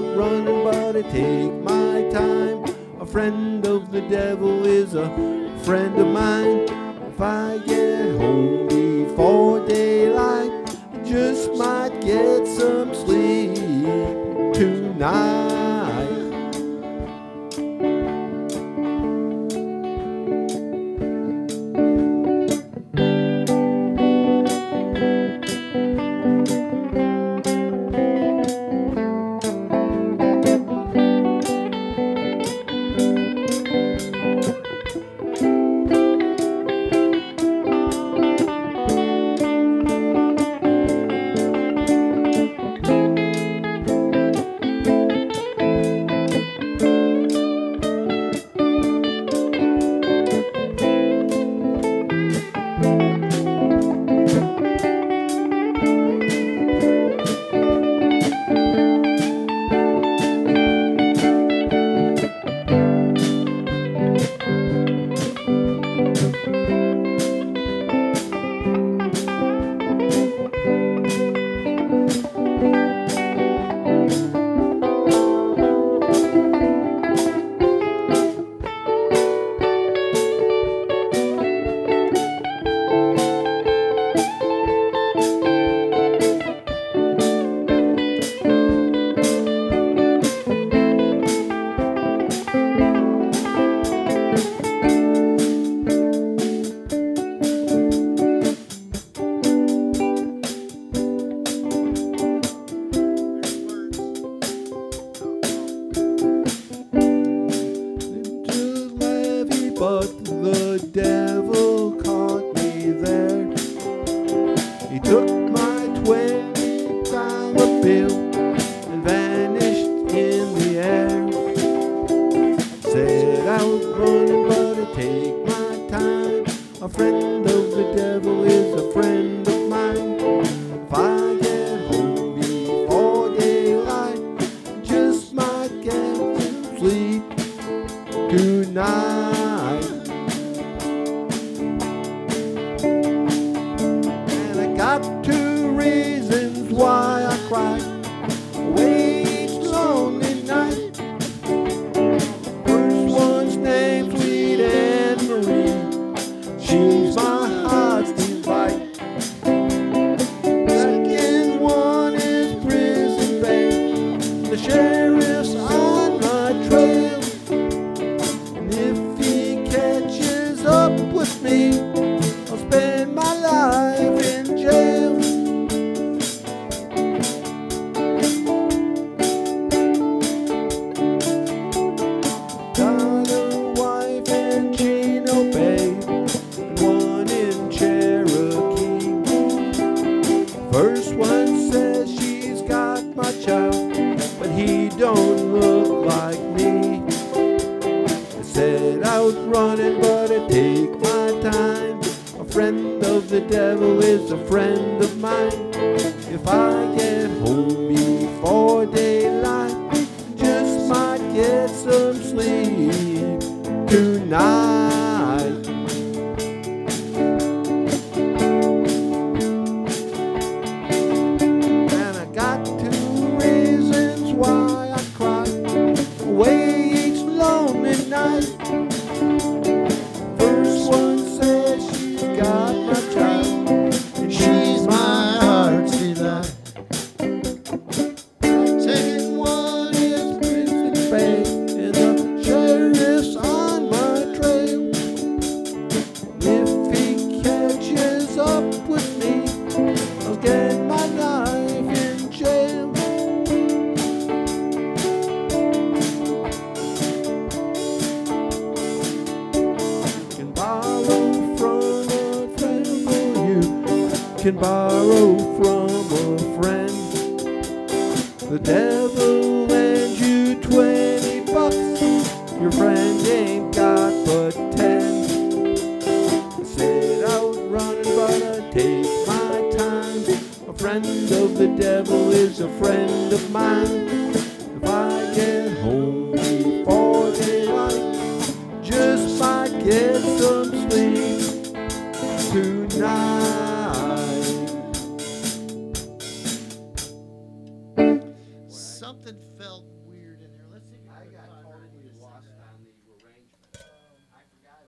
running, but I take my time. A friend of the devil is a friend of mine. If I get home before daylight, I just might get some sleep tonight. But the devil caught me there. He took my $20 bill and vanished in the air. Said I was running, but I take my time. A friend of the devil is a friend of mine. If I get home before daylight, I just might get some sleep tonight. Got 2 reasons why I cry away each lonely night. First one's named Sweet Anne Marie. She's my heart's delight. Second one is Prison Babe. The sheriff's on my trail, and if he catches up with me, I'll spend my life in jail. Got a wife in Chino Bay and one in Cherokee. First one says she's got my child, but he don't look like me. I said I was running, but I take my time. A friend of the devil is a friend of mine. If I get home before daylight, just might get some sleep tonight. And I got 2 reasons why I cry away each lonely night. First one says she's got my child, and she's my heart's delight. Second one is Prison Babe, and the sheriff's on my trail. If he catches up with me, I'll get my life in jail. Can borrow from a friend for you. Can borrow from a friend. The devil lends you $20. Your friend ain't got but 10. I said I was running, but I take my time. A friend of the devil is a friend of mine. If I get home before daylight, just might get some sleep tonight. Something felt